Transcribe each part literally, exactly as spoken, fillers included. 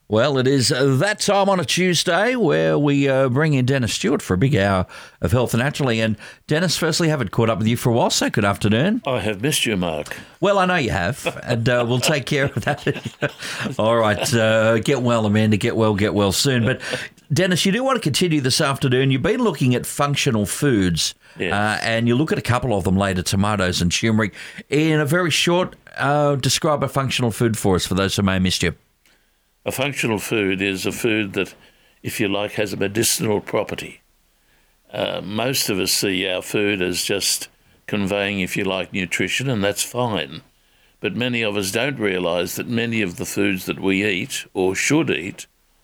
Well, it is uh, that time on a Tuesday where we uh, bring in Dennis Stewart for a big hour of Health Naturally. And Dennis, firstly, haven't caught up with you for a while, so good afternoon. I have missed you, Mark. Well, I know you have, and uh, we'll take care of that. All right, uh, get well, Amanda, get well, get well soon. But Dennis, you do want to continue this afternoon. You've been looking at functional foods, yes. uh, and you look at a couple of them later, tomatoes and turmeric. In a very short, uh, describe a functional food for us, for those who may have missed you. A functional food is a food that, if you like, has a medicinal property. Uh, most of us see our food as just conveying, if you like, nutrition, and that's fine. But many of us don't realise that many of the foods that we eat, or should eat,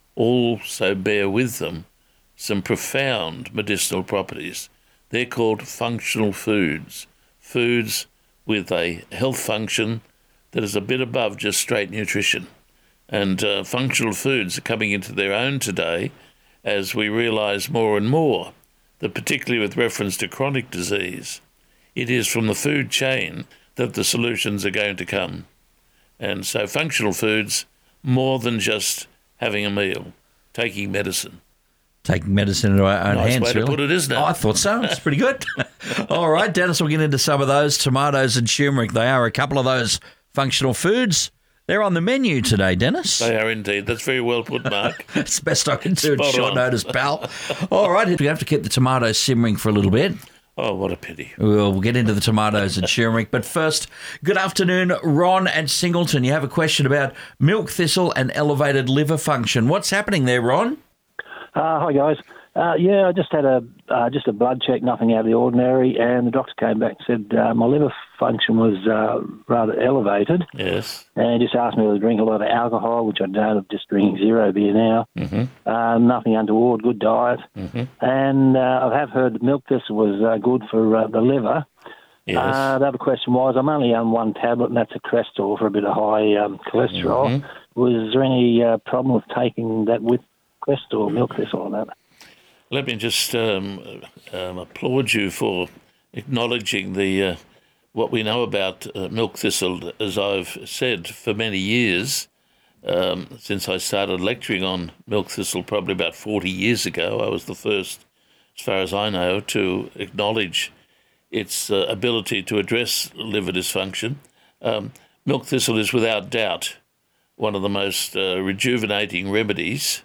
also bear with them some profound medicinal properties. They're called functional foods, foods with a health function that is a bit above just straight nutrition. And uh, functional foods are coming into their own today as we realise more and more that, particularly with reference to chronic disease, it is from the food chain that the solutions are going to come. And so functional foods, more than just having a meal, taking medicine. Taking medicine into our own nice hands, way to really. put it, isn't it? Oh, I thought so. It's pretty good. All right, Dennis, we'll get into some of those. Tomatoes and turmeric, they are a couple of those functional foods. They're on the menu today, Dennis. They are indeed. That's very well put, Mark. It's the best I can do in Spot short on. notice, pal. All right, we have to keep the tomatoes simmering for a little bit. Oh, what a pity. We'll, we'll get into the tomatoes and turmeric. But first, good afternoon, Ron at Singleton. You have a question about milk thistle and elevated liver function. What's happening there, Ron? Uh, hi, guys. Uh, yeah, I just had a uh, just a blood check, nothing out of the ordinary, and the doctor came back and said uh, my liver function was uh, rather elevated. Yes. And just asked me to drink a lot of alcohol, which I don't. I'm just drinking zero beer now. Mm-hmm. Uh, nothing untoward, good diet. Mm-hmm. And uh, I have heard that milk thistle was uh, good for uh, the liver. Yes. Uh, the other question was, I'm only on one tablet, and that's a Crestor for a bit of high um, cholesterol. Mm-hmm. Was there any uh, problem with taking that with Crestor, milk thistle, or that? Let me just um, um, applaud you for acknowledging the uh, what we know about uh, milk thistle. As I've said for many years, um, since I started lecturing on milk thistle probably about forty years ago, I was the first, as far as I know, to acknowledge its uh, ability to address liver dysfunction. Um, milk thistle is without doubt one of the most uh, rejuvenating remedies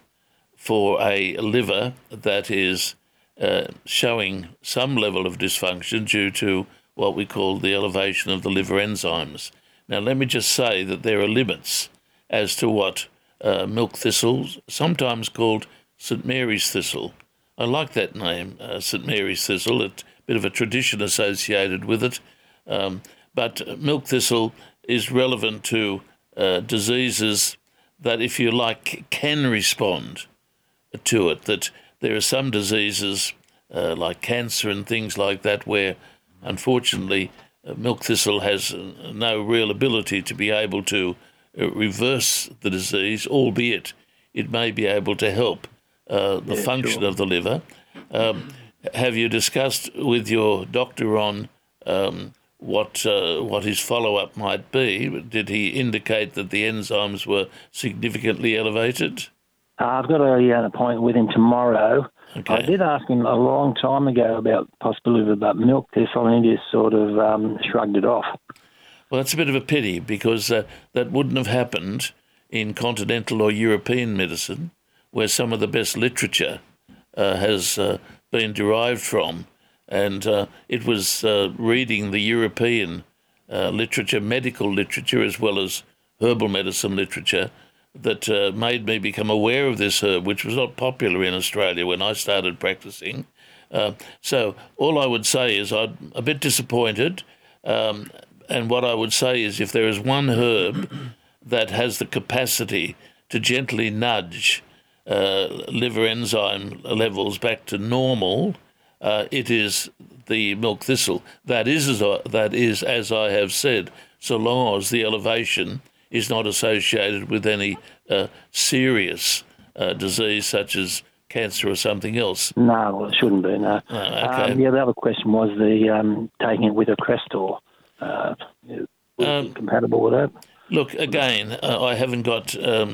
for a liver that is uh, showing some level of dysfunction due to what we call the elevation of the liver enzymes. Now, let me just say that there are limits as to what uh, milk thistle, sometimes called Saint Mary's thistle. I like that name, uh, Saint Mary's thistle. It's a bit of a tradition associated with it. Um, but milk thistle is relevant to uh, diseases that, if you like, can respond to it, that there are some diseases uh, like cancer and things like that where, unfortunately, uh, milk thistle has uh, no real ability to be able to uh, reverse the disease, albeit it may be able to help uh, the Yeah, function sure. of the liver. Um, have you discussed with your doctor on um, what uh, what his follow-up might be? Did he indicate that the enzymes were significantly elevated? Uh, I've got a, uh, an appointment with him tomorrow. Okay. I did ask him a long time ago about the possibility about milk thistle, and he just sort of um, shrugged it off. Well, that's a bit of a pity because uh, that wouldn't have happened in continental or European medicine, where some of the best literature uh, has uh, been derived from. And uh, it was uh, reading the European uh, literature, medical literature, as well as herbal medicine literature, that uh, made me become aware of this herb, which was not popular in Australia when I started practicing. Uh, so all I would say is I'm a bit disappointed. Um, and what I would say is if there is one herb that has the capacity to gently nudge uh, liver enzyme levels back to normal, uh, it is the milk thistle. That is, as I, that is, as I have said, so long as the elevation is not associated with any uh, serious uh, disease such as cancer or something else. No, well, it shouldn't be, no. Oh, okay. Um, yeah, the other question was the um, taking it with a Crestor. Uh, was Um, it compatible with that? Look, again, uh, I haven't got um,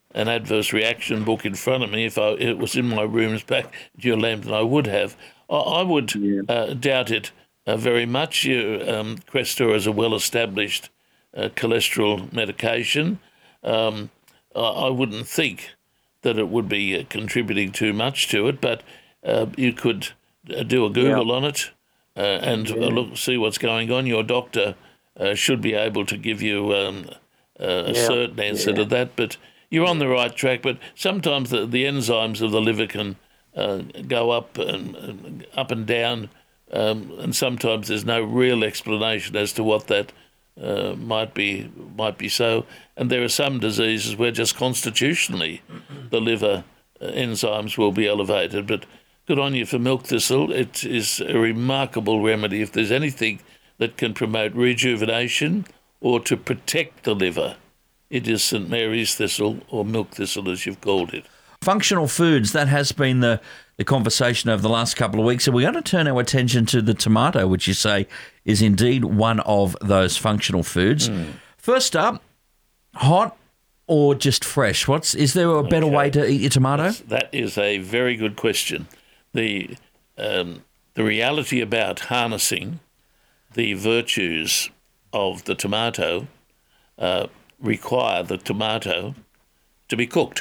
an adverse reaction book in front of me. If I, it was in my rooms back at your Lambton, I would have. I, I would Yeah. uh, doubt it uh, very much. You, um, Crestor is a well-established uh, cholesterol medication. Um, I, I wouldn't think that it would be uh, contributing too much to it, but uh, you could uh, do a Google Yeah. on it uh, and uh, look, see what's going on. Your doctor uh, should be able to give you um, uh, a Yeah. certain answer Yeah. to that, but you're on the right track. But sometimes the, the enzymes of the liver can uh, go up and, and up and down, um, and sometimes there's no real explanation as to what that uh, might be might be so. And there are some diseases where just constitutionally the liver uh, enzymes will be elevated. But good on you for milk thistle. It is a remarkable remedy. If there's anything that can promote rejuvenation or to protect the liver, it is Saint Mary's thistle, or milk thistle as you've called it. Functional foods, that has been the, the conversation over the last couple of weeks. And we're going to turn our attention to the tomato, which you say is indeed one of those functional foods. Mm. First up, hot or just fresh? What's is there a better Okay. way to eat your tomato? That's, that is a very good question. The um, the reality about harnessing the virtues of the tomato uh, require the tomato to be cooked.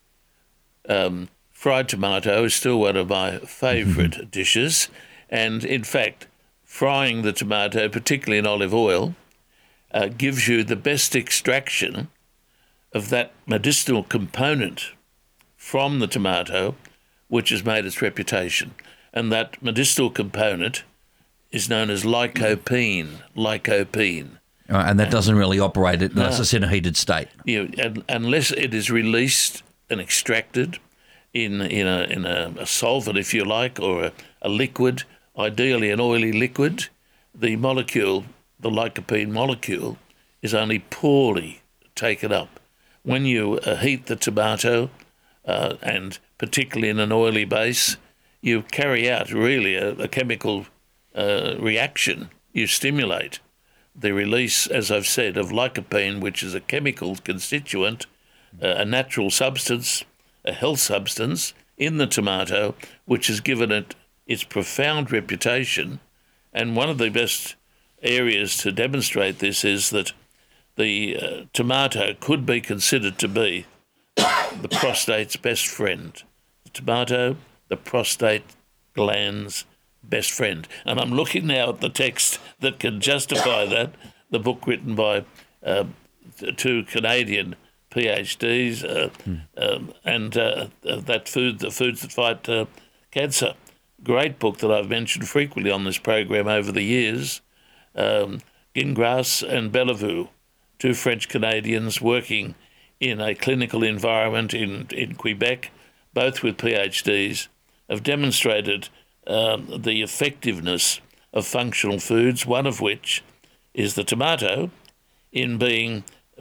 Um, fried tomato is still one of my favourite dishes, and in fact, frying the tomato, particularly in olive oil, uh, gives you the best extraction of that medicinal component from the tomato, which has made its reputation. And that medicinal component is known as lycopene. Lycopene. Uh, and that doesn't really operate it unless it's in a heated state. You, and, unless it is released and extracted in in a in a, a solvent, if you like, or a, a liquid, ideally an oily liquid, the molecule, the lycopene molecule, is only poorly taken up. When you uh, heat the tomato, uh, and particularly in an oily base, you carry out really a, a chemical uh, reaction. You stimulate the release, as I've said, of lycopene, which is a chemical constituent, uh, a natural substance, a health substance in the tomato, which has given it its profound reputation. And one of the best areas to demonstrate this is that the uh, tomato could be considered to be the prostate's best friend. The tomato, the prostate gland's best friend. And I'm looking now at the text that can justify that, the book written by uh, two Canadian PhDs, uh, hmm. um, and uh, that food, the foods that fight uh, cancer. Great book that I've mentioned frequently on this program over the years. Um, Gingras and Bellevue, two French Canadians working in a clinical environment in, in Quebec, both with PhDs, have demonstrated um, the effectiveness of functional foods, one of which is the tomato, in being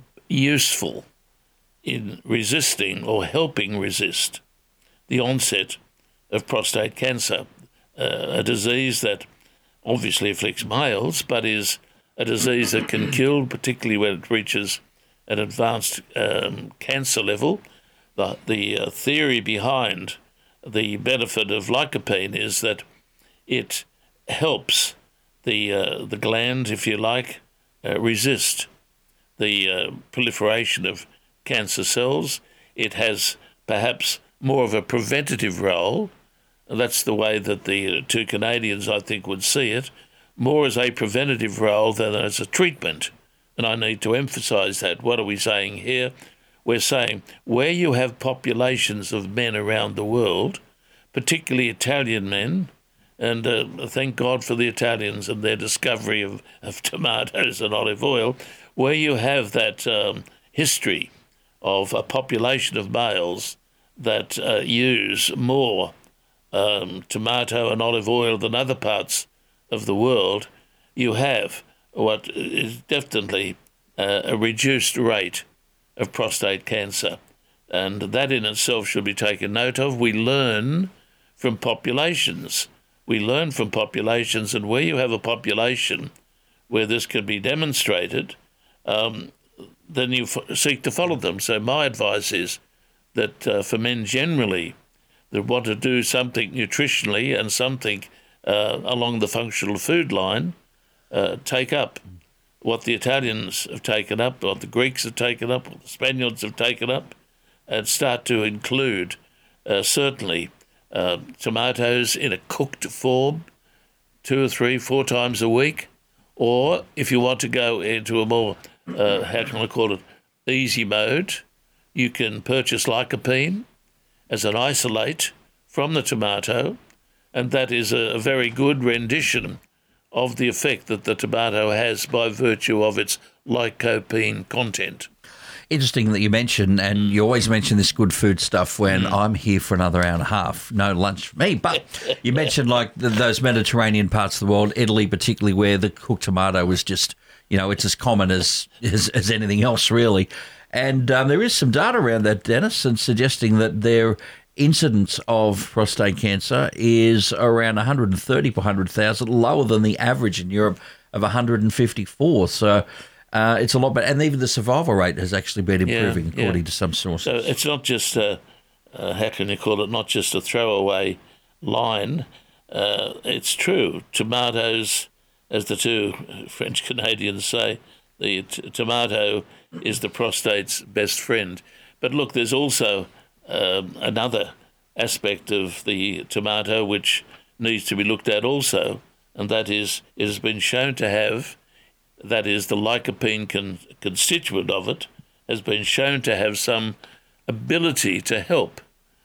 useful in resisting or helping resist the onset of prostate cancer, uh, a disease that obviously afflicts males, but is a disease that can kill, particularly when it reaches an advanced um, cancer level. The, the uh, theory behind the benefit of lycopene is that it helps the uh, the gland, if you like, uh, resist the uh, proliferation of cancer cells. It has perhaps more of a preventative role. That's the way that the two Canadians, I think, would see it, more as a preventative role than as a treatment. And I need to emphasise that. What are we saying here? We're saying where you have populations of men around the world, particularly Italian men, and uh, thank God for the Italians and their discovery of, of tomatoes and olive oil, where you have that um, history of a population of males that uh, use more um, tomato and olive oil than other parts of the world, you have what is definitely uh, a reduced rate of prostate cancer. And that in itself should be taken note of. We learn from populations. We learn from populations, and where you have a population where this can be demonstrated, um, then you f- seek to follow them. So my advice is that uh, for men generally that want to do something nutritionally and something uh, along the functional food line, uh, take up what the Italians have taken up, what the Greeks have taken up, what the Spaniards have taken up, and start to include uh, certainly uh, tomatoes in a cooked form two or three, four times a week. Or if you want to go into a more, uh, how can I call it, easy mode, you can purchase lycopene as an isolate from the tomato, and that is a, a very good rendition of the effect that the tomato has by virtue of its lycopene content. Interesting that you mention, and you always mention this good food stuff when mm. I'm here for another hour and a half. No lunch for me. But you mentioned like the, those Mediterranean parts of the world, Italy particularly, where the cooked tomato was just, you know, it's as common as as, as anything else, really. And um, there is some data around that, Dennis, and suggesting that their incidence of prostate cancer is around one hundred thirty per one hundred thousand, lower than the average in Europe of one hundred fifty-four. So uh, it's a lot better. And even the survival rate has actually been improving, yeah, according yeah. to some sources. So it's not just, a, uh, how can you call it, not just a throwaway line. Uh, it's true. Tomatoes, as the two French Canadians say, the t- tomato is the prostate's best friend. But look, there's also um, another aspect of the tomato which needs to be looked at also, and that is it has been shown to have, that is the lycopene con- constituent of it, has been shown to have some ability to help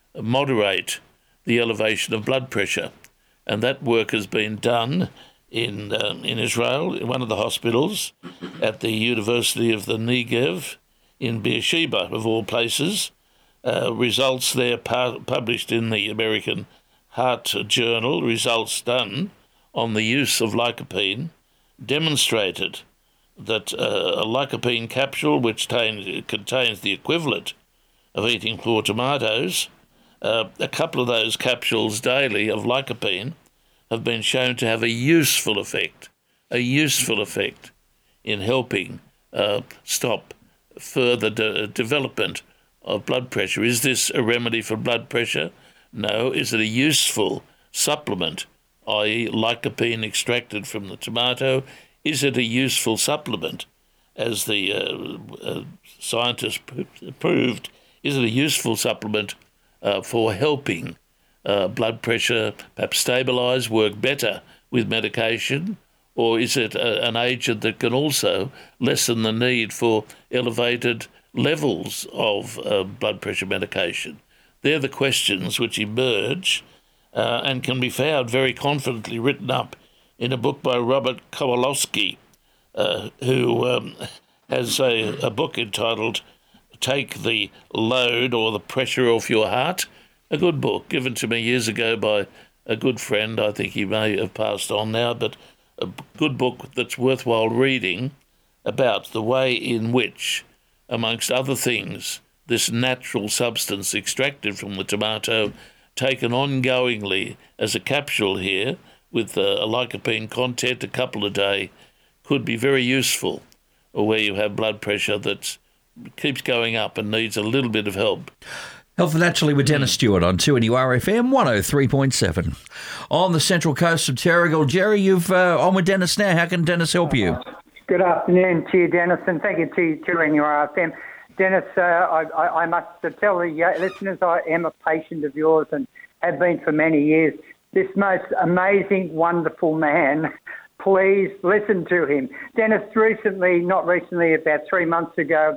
moderate the elevation of blood pressure. And that work has been done in um, in Israel, in one of the hospitals, at the University of the Negev in Beersheba, of all places. Uh, results there pu- published in the American Heart Journal, results done on the use of lycopene, demonstrated that uh, a lycopene capsule, which tain- contains the equivalent of eating four tomatoes, uh, a couple of those capsules daily of lycopene have been shown to have a useful effect, a useful effect in helping uh, stop further de- development of blood pressure. Is this a remedy for blood pressure? No. Is it a useful supplement, that is lycopene extracted from the tomato? Is it a useful supplement, as the uh, uh, scientists proved? Is it a useful supplement uh, for helping uh, blood pressure perhaps stabilise, work better with medication? Or is it a, an agent that can also lessen the need for elevated levels of uh, blood pressure medication? They're the questions which emerge uh, and can be found very confidently written up in a book by Robert Kowalski, uh, who um, has a, a book entitled Take the Load or the Pressure Off Your Heart, a good book given to me years ago by a good friend. I think he may have passed on now, but a good book that's worthwhile reading about the way in which, amongst other things, this natural substance extracted from the tomato, taken ongoingly as a capsule here with a lycopene content a couple a day, could be very useful, or where you have blood pressure that keeps going up and needs a little bit of help. Health Naturally with Dennis Stewart on two N U R F M one oh three point seven. On the central coast of Terrigal. Jerry, you've uh, on with Dennis now. How can Dennis help you? Good afternoon to you, Dennis, and thank you to two N U R F M. Dennis, uh, I, I, I must tell the uh, listeners I am a patient of yours and have been for many years. This most amazing, wonderful man, please listen to him. Dennis, recently, not recently, about three months ago,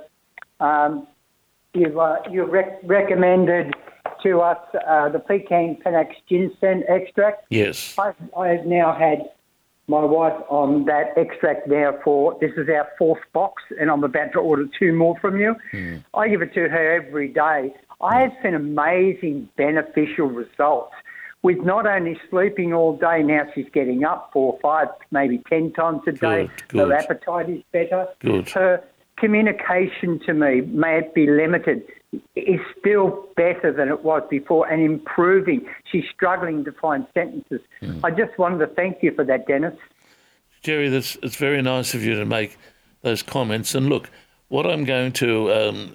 um, You've, uh, you rec- recommended to us uh, the Peking Panax ginseng extract. Yes. I, I have now had my wife on that extract now for, this is our fourth box, and I'm about to order two more from you. Mm. I give it to her every day. I have seen amazing beneficial results with not only sleeping all day, now she's getting up four, five, maybe ten times a day. Good, good. Her appetite is better. Good. Her communication to me, may it be limited, is still better than it was before and improving. She's struggling to find sentences. Mm. I just wanted to thank you for that, Dennis. Jerry, that's, it's very nice of you to make those comments. And look, what I'm going to um,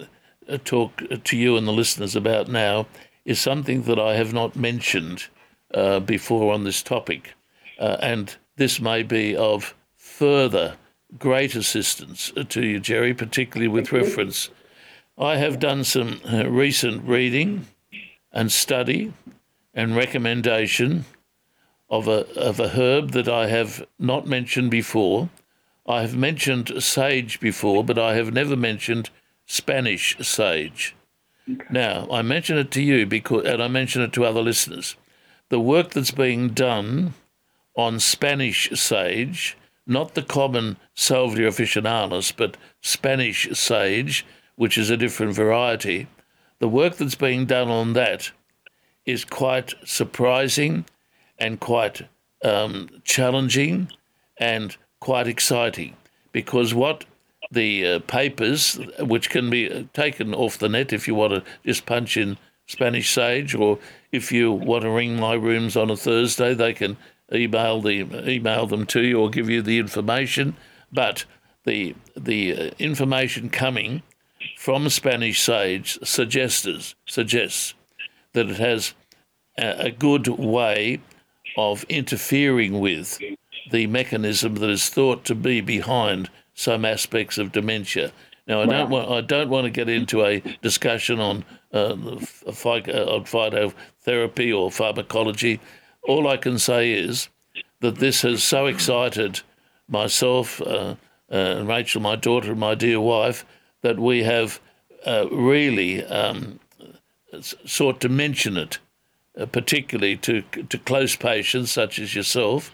uh, talk to you and the listeners about now is something that I have not mentioned uh, before on this topic, uh, and this may be of further great assistance to you, Jerry, particularly with reference. I have done some uh, recent reading and study and recommendation of a of a herb that I have not mentioned before. I have mentioned sage before, but I have never mentioned Spanish sage. Now, I mention it to you because, and I mention it to other listeners. The work that's being done on Spanish sage, not the common Salvia officinalis, but Spanish sage, which is a different variety, the work that's being done on that is quite surprising and quite um, challenging and quite exciting, because what the uh, papers, which can be taken off the net if you want to just punch in Spanish sage, or if you want to ring my rooms on a Thursday, they can email the email them to you or give you the information. But the the uh, information coming from Spanish sage suggests suggests that it has a, a good way of interfering with the mechanism that is thought to be behind some aspects of dementia. Now, I don't want I don't want to get into a discussion on uh, on phytotherapy or pharmacology. All I can say is that this has so excited myself, uh, uh, Rachel, my daughter, and my dear wife, that we have uh, really um, sought to mention it, uh, particularly to to close patients such as yourself,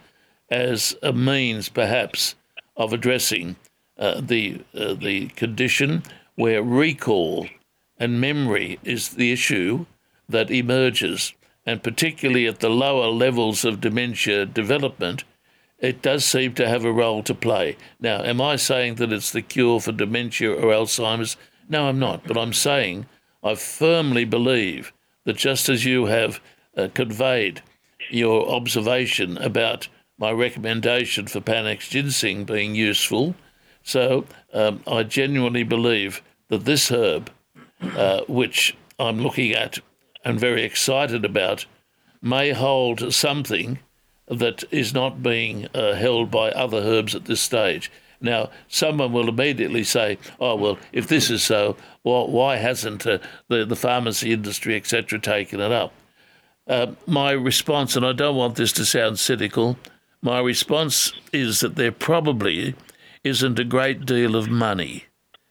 as a means, perhaps, of addressing uh, the uh, the condition where recall and memory is the issue that emerges, and particularly at the lower levels of dementia development, it does seem to have a role to play. Now, am I saying that it's the cure for dementia or Alzheimer's? No, I'm not, but I'm saying I firmly believe that just as you have uh, conveyed your observation about my recommendation for Panax ginseng being useful, so um, I genuinely believe that this herb, uh, which I'm looking at and very excited about, may hold something that is not being uh, held by other herbs at this stage. Now, someone will immediately say, oh, well, if this is so, well, why hasn't uh, the, the pharmacy industry, et cetera, taken it up? Uh, my response, and I don't want this to sound cynical, my response is that there probably isn't a great deal of money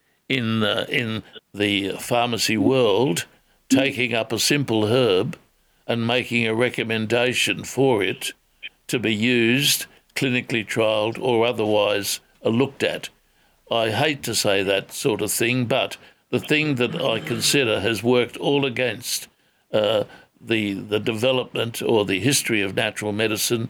in uh, in the pharmacy world taking up a simple herb and making a recommendation for it to be used, clinically trialled, or otherwise uh, looked at. I hate to say that sort of thing, but the thing that I consider has worked all against uh, the the development or the history of natural medicine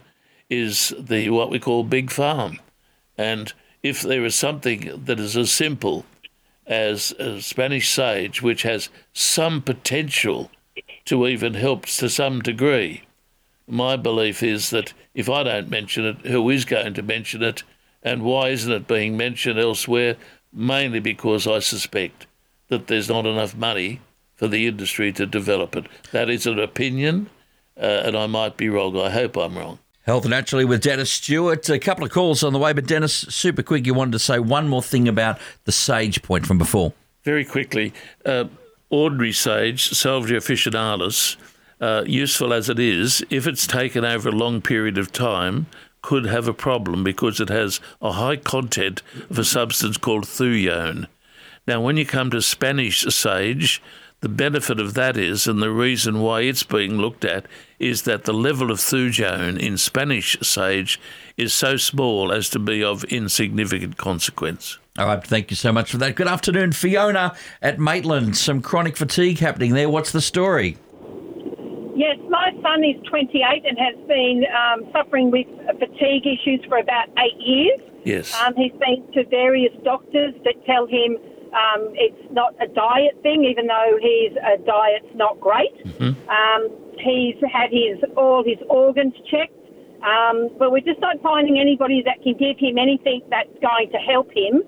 is the what we call big pharma. And if there is something that is as simple as, as Spanish sage, which has some potential to even help to some degree, my belief is that if I don't mention it, who is going to mention it, and why isn't it being mentioned elsewhere? Mainly because I suspect that there's not enough money for the industry to develop it. That is an opinion, uh, and I might be wrong. I hope I'm wrong. Health Naturally with Dennis Stewart. A couple of calls on the way, but Dennis, super quick, you wanted to say one more thing about the sage point from before. Very quickly, uh, ordinary sage, Salvia officinalis, uh, useful as it is, if it's taken over a long period of time, could have a problem because it has a high content of a substance called thujone. Now, when you come to Spanish sage, the benefit of that is, and the reason why it's being looked at, is that the level of thujone in Spanish sage is so small as to be of insignificant consequence. All right, thank you so much for that. Good afternoon, Fiona at Maitland. Some chronic fatigue happening there. What's the story? Yes, my son is twenty-eight and has been um, suffering with fatigue issues for about eight years. Yes. Um, he's been to various doctors that tell him um, it's not a diet thing, even though his uh, diet's not great. Mm-hmm. Um, he's had his all his organs checked, um, but we're just not finding anybody that can give him anything that's going to help him.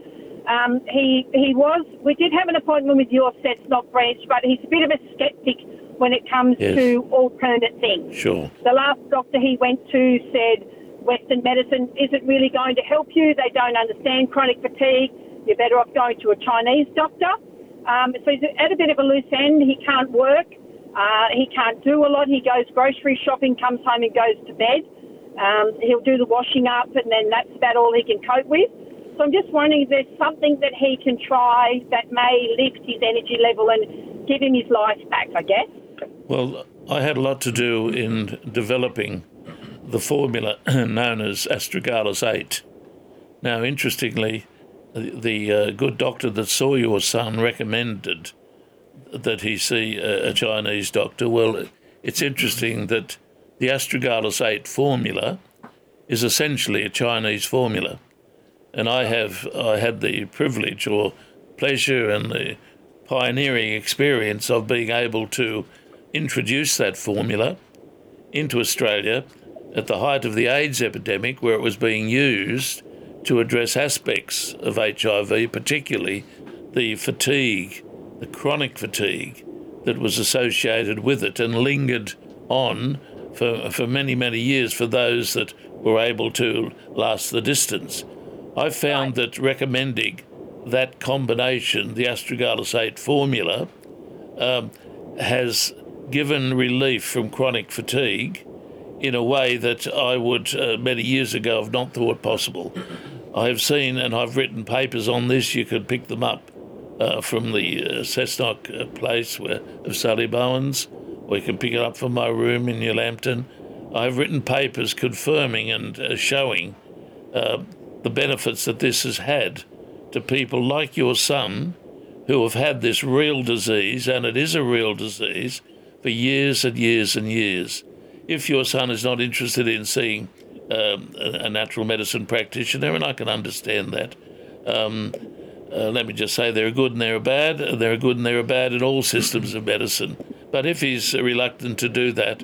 Um, he he was. We did have an appointment with your Cessnock branch, but he's a bit of a sceptic when it comes Yes. to alternate things. Sure. The last doctor he went to said Western medicine isn't really going to help you. They don't understand chronic fatigue. You're better off going to a Chinese doctor. Um, so he's at a bit of a loose end. He can't work. Uh, he can't do a lot. He goes grocery shopping, comes home and goes to bed. Um, he'll do the washing up, and then that's about all he can cope with. So I'm just wondering if there's something that he can try that may lift his energy level and give him his life back, I guess. Well, I had a lot to do in developing the formula known as Astragalus eight. Now, interestingly, the, the uh, good doctor that saw your son recommended that he see a, a Chinese doctor. Well, it's interesting that the Astragalus eight formula is essentially a Chinese formula. And I have I had the privilege or pleasure and the pioneering experience of being able to introduce that formula into Australia at the height of the AIDS epidemic, where it was being used to address aspects of H I V, particularly the fatigue, the chronic fatigue that was associated with it and lingered on for, for many, many years for those that were able to last the distance. I found that recommending that combination, the Astragalus eight formula, um, has given relief from chronic fatigue in a way that I would uh, many years ago have not thought possible. I have seen, and I've written papers on this, you could pick them up uh, from the uh, Cessnock uh, place where, of Sally Bowens, or you can pick it up from my room in New Lambton. I've written papers confirming and uh, showing uh, the benefits that this has had to people like your son who have had this real disease, and it is a real disease, for years and years and years. If your son is not interested in seeing um, a, a natural medicine practitioner, and I can understand that, um, uh, let me just say there are good and there are bad. There are good and there are bad in all systems of medicine. But if he's reluctant to do that,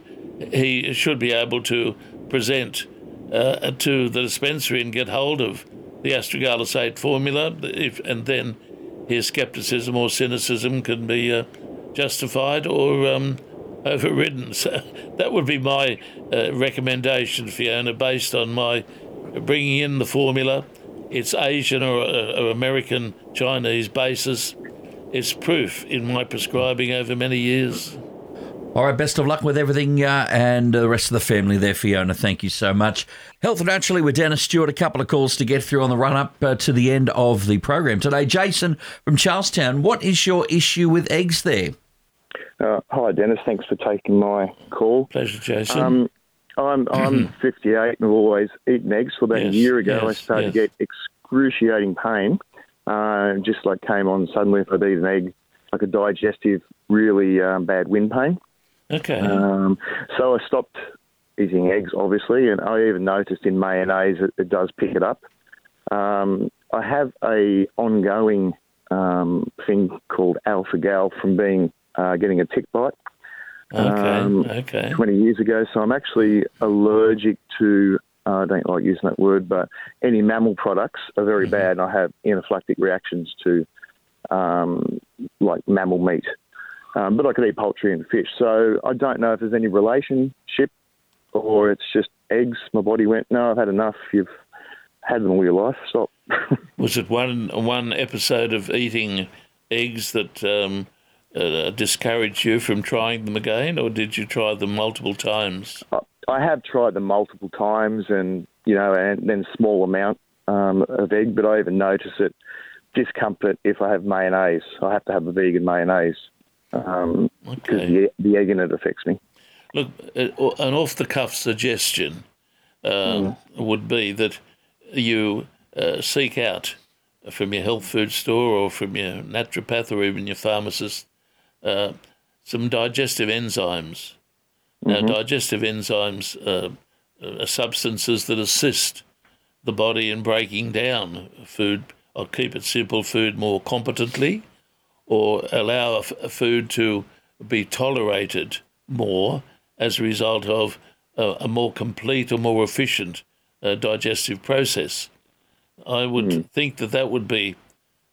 he should be able to present uh, to the dispensary and get hold of the Astragalus eight formula, if, and then his scepticism or cynicism can be uh, justified or um, overridden. So that would be my uh, recommendation, Fiona, based on my bringing in the formula. It's Asian or, or American Chinese basis. It's proof in my prescribing over many years. All right, best of luck with everything uh, and the rest of the family there, Fiona. Thank you so much. Health Naturally with Dennis Stewart. A couple of calls to get through on the run-up uh, to the end of the program today. Jason from Charlestown, what is your issue with eggs there? Uh, hi, Dennis. Thanks for taking my call. Pleasure, Jason. Um, I'm I'm fifty-eight and I've always eaten eggs. For about Yes, a year ago, yes, I started yes. to get excruciating pain. Uh, just like came on suddenly if I'd eat an egg, like a digestive, really um, bad wind pain. Okay. Um, so I stopped eating eggs, obviously, and I even noticed in mayonnaise it, it does pick it up. Um, I have a ongoing um, thing called alpha-gal from being uh, getting a tick bite. Okay, um, okay. twenty years ago, so I'm actually allergic to, uh, I don't like using that word, but any mammal products are very Mm-hmm. bad, and I have anaphylactic reactions to, um, like, mammal meat. Um, but I could eat poultry and fish, so I don't know if there's any relationship or it's just eggs. My body went, no, I've had enough. You've had them all your life. Stop. Was it one one episode of eating eggs that um, uh, discouraged you from trying them again, or did you try them multiple times? I have tried them multiple times, and you know, and then small amount um, of egg. But I even notice it discomfort if I have mayonnaise. I have to have a vegan mayonnaise because um, Okay. the, the egg in it affects me. Look, uh, an off-the-cuff suggestion um, would be that you uh, seek out from your health food store or from your naturopath or even your pharmacist uh, some digestive enzymes. Now, digestive enzymes uh, are substances that assist the body in breaking down food, or keep it simple, food more competently, or allow a, f- a food to be tolerated more as a result of a, a more complete or more efficient uh, digestive process. I would think that that would be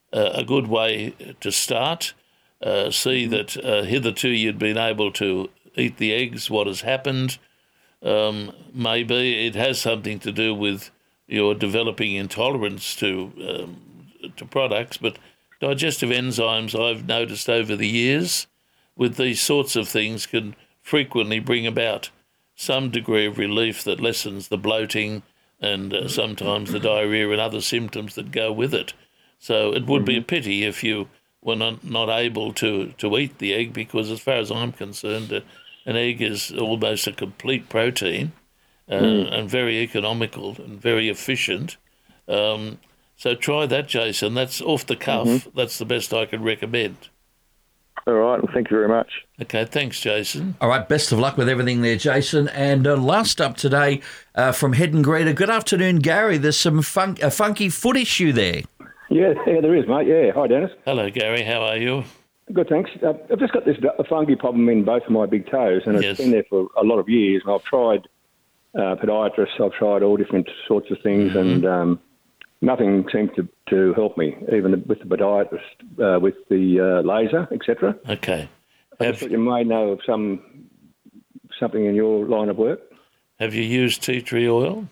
uh, a good way to start. Uh, see that uh, hitherto you'd been able to eat the eggs. What has happened? Um, maybe it has something to do with your developing intolerance to um, to products, but digestive enzymes, I've noticed over the years, with these sorts of things can frequently bring about some degree of relief that lessens the bloating and uh, sometimes the diarrhea and other symptoms that go with it. So it would be a pity if you were not, not able to, to eat the egg, because as far as I'm concerned, uh, an egg is almost a complete protein uh, mm. and very economical and very efficient. Um, so try that, Jason. That's off the cuff. Mm-hmm. That's the best I can recommend. All right, well, thank you very much. Okay, thanks, Jason. All right, best of luck with everything there, Jason. And uh, last up today uh, from Head and Greeter. Good afternoon, Gary. There's some fun- a funky foot issue there. Yeah, yeah, there is, mate. Yeah, hi, Dennis. Hello, Gary. How are you? Good, thanks. Uh, I've just got this a fungi problem in both of my big toes, and it's yes. been there for a lot of years. And I've tried uh, podiatrists, I've tried all different sorts of things, mm-hmm. and um, nothing seems to, to help me, even with the podiatrist, uh, with the uh, laser, et cetera. Okay. I Have, just thought you may know of some something in your line of work. have you used tea tree oil?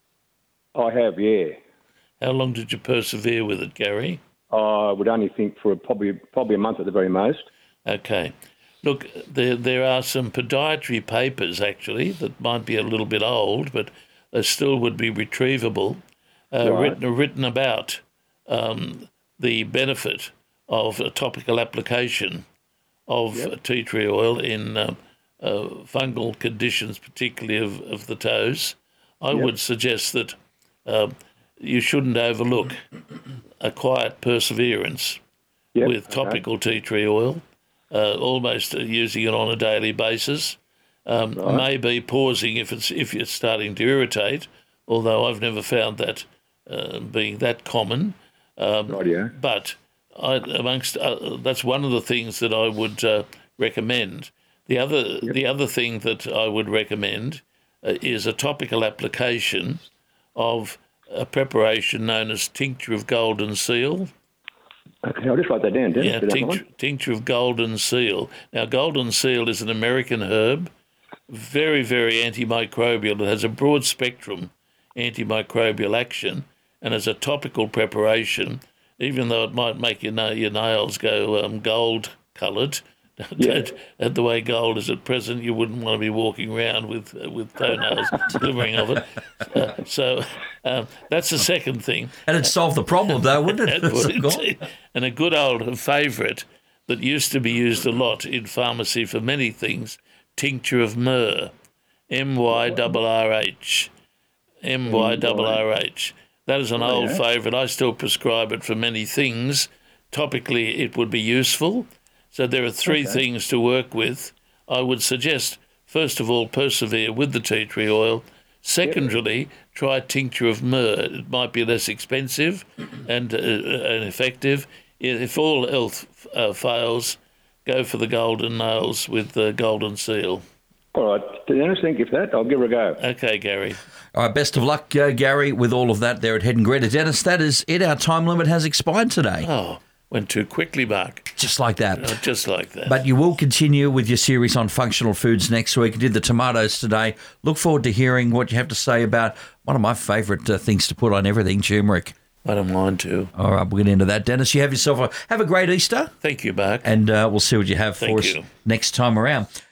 I have, yeah. How long did you persevere with it, Gary? I would only think for probably probably a month at the very most. Okay. Look, there there are some podiatry papers, actually, that might be a little bit old, but they still would be retrievable, uh, Right. written, written about um, the benefit of a topical application of Yep. tea tree oil in uh, uh, fungal conditions, particularly of, of the toes. I Yep. would suggest that uh, you shouldn't overlook a quiet perseverance Yep, with okay. topical tea tree oil, uh, almost uh, using it on a daily basis. Um, Right. Maybe pausing if it's if it's starting to irritate, although I've never found that uh, being that common. Um, Rightio. but I, amongst uh, that's one of the things that I would uh, recommend. The other the other thing that I would recommend uh, is a topical application of a preparation known as tincture of golden seal. Okay, I'll just write that down, Dennis. Yeah, Do that tincture, one. tincture of golden seal. Now, golden seal is an American herb, very, very antimicrobial. It has a broad spectrum antimicrobial action, and as a topical preparation, even though it might make your, na- your nails go um, gold-coloured, Yeah. at the way gold is at present, you wouldn't want to be walking around with uh, with toenails glimmering of it. Uh, so um, that's the second thing. And it'd solve the problem, though, wouldn't it? It would indeed. And a good old favourite that used to be used a lot in pharmacy for many things, tincture of myrrh, M Y R R H, M Y R R H. That is an Oh, old yeah. favourite. I still prescribe it for many things. Topically, it would be useful. So there are three Okay. things to work with. I would suggest, first of all, persevere with the tea tree oil. Secondarily, try tincture of myrrh. It might be less expensive and, uh, and effective. If all else uh, fails, go for the golden nails with the golden seal. All right, Dennis, thank you for that. I'll give her a go. Okay, Gary. All right, best of luck, uh, Gary, with all of that there at Head and Greeter. Dennis, that is it. Our time limit has expired today. Oh, went too quickly, Mark. Just like that. Oh, just like that. But you will continue with your series on functional foods next week. You did the tomatoes today. Look forward to hearing what you have to say about one of my favourite uh, things to put on everything, turmeric. I don't mind to. All right, we'll get into that. Dennis, you have yourself a, have a great Easter, Thank you, Mark. and uh, we'll see what you have Thank for us you. next time around.